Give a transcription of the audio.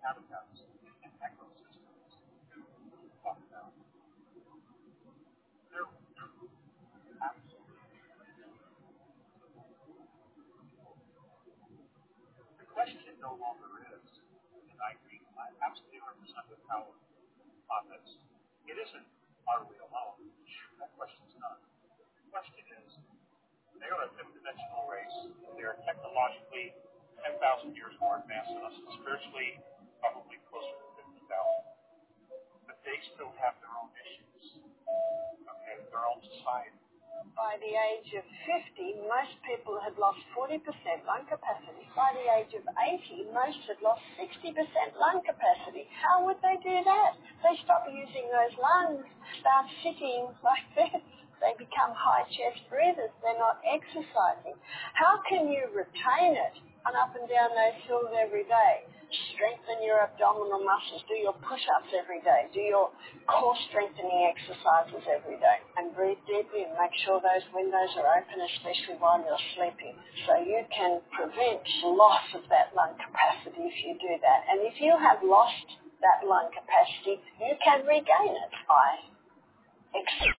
habitats and ecosystems talk about. They're absolutely. The question no longer is, and I agree, I absolutely 100% with how on this. It isn't, are we alone? That question's not. The question is, they are a fifth-dimensional race. They are technologically 10,000 years more advanced than us, and spiritually probably closer to 50,000. But they still have their own issues, okay, their own society. By the age of 50, most people had lost 40% lung capacity. By the age of 80, most had lost 60% lung capacity. How would they do that? They stop using those lungs, start sitting like this. They become high chest breathers. They're not exercising. How can you retain it and up and down those hills every day? Strengthen your abdominal muscles. Do your push-ups every day. Do your core strengthening exercises every day. And breathe deeply and make sure those windows are open, especially while you're sleeping. So you can prevent loss of that lung capacity if you do that. And if you have lost that lung capacity, you can regain it by